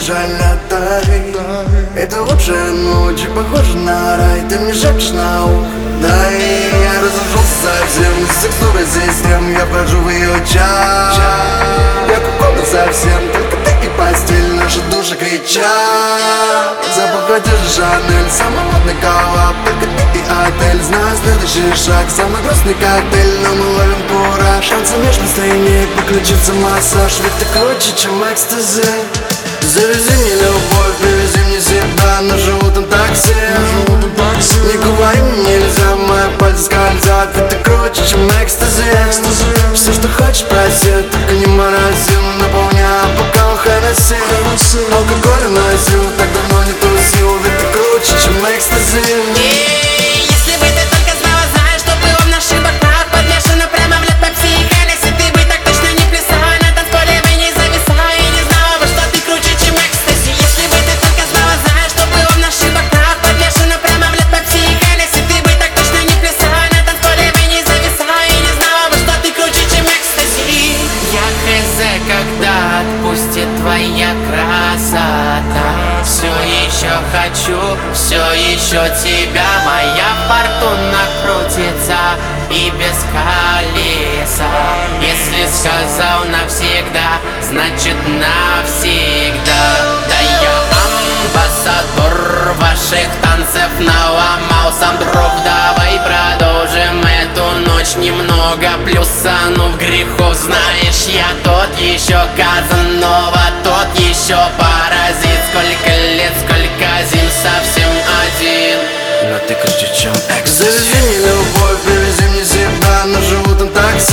жаль, отдай. Это лучшая ночь, похожа на рай. Ты мне шепчешь на ухо, да и я разошелся совсем. Из текстуры систем я вхожу в ее час. Я куколка совсем, только ты и постель, наши души кричат. Запах одежды Шанель, самый модный коллаб, только ты и отель. Знаю следующий шаг, самый грустный коктейль, но мы ловим кураж. Шансы между стойней, подключиться массаж, ведь ты круче, чем экстази. Завези мне любовь, привези мне себя на желтом такси. Не говори мне нельзя, мои пальцы скользят, ведь ты круче, чем экстази. Все, что хочешь, проси, только не морози, наполняя бокал Хеннесси. Алкоголь носил, так давно не тусил, ведь ты круче, чем экстази. Если бы ты только знала, знаешь, что было в наших бокалах подмешано прямо в лед Пепси и Хеннесси, ты бы так точно не плясала на танцполе, бы не зависала и не знала бы, что ты круче, чем экстази. Если бы ты только знала, знаешь, что было в наших бокалах подмешано прямо в лед Пепси и Хеннесси, ты бы так точно не плясала на танцполе, бы не зависала и не знала бы, что ты круче, чем экстази. Я хз, когда отпустит твоя красота. Все еще хочу, все еще тебя. Моя фортуна крутится и без колеса. Если сказал навсегда, значит навсегда. Да я амбассадор ваших танцев, наломал сам дров. Давай продолжим эту ночь немного плюсанув грехов. Знаешь, я тот еще Казанова, тот еще паразит. Сколько лет, сколько зим, совсем один, но ты круче, чем экстази. Завези мне любовь, привези мне себя на желтом такси.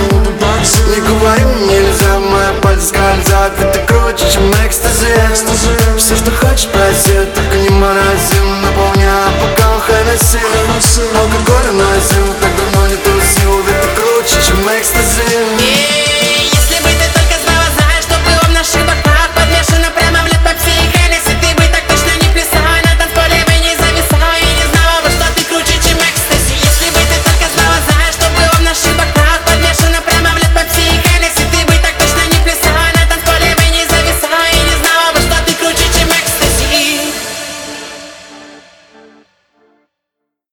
Не говори мне нельзя, мои пальцы скользят, ведь ты круче, чем экстази. Все, что хочешь, проси, только не морози, наполняя бокал Хеннесси. Алкоголь носил,